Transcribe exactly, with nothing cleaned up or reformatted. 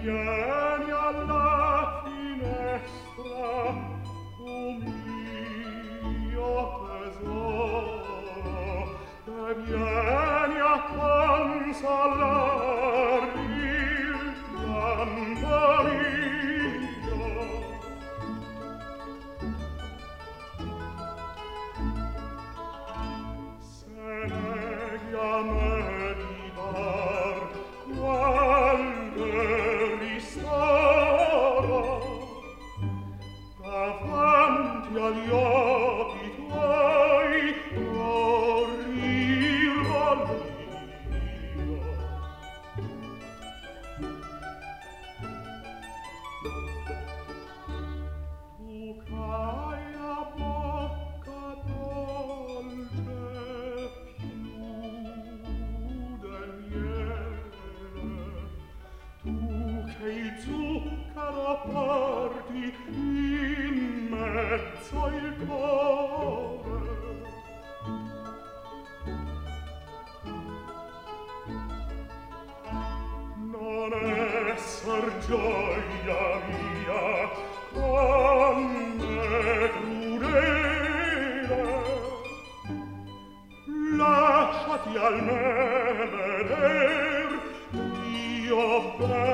vieni alla finestra, o mio tesoro, e vieni a consolar il pianto mio. Se neghi a me di dar qualche ristoro, davanti agli occhi tuoi morirò io. Tu c'hai la bocca dolce più del miele, tu che il zucchero porti in mezzo il cuore. Non esser gioia mia con me crudele, lasciati al me veder io bene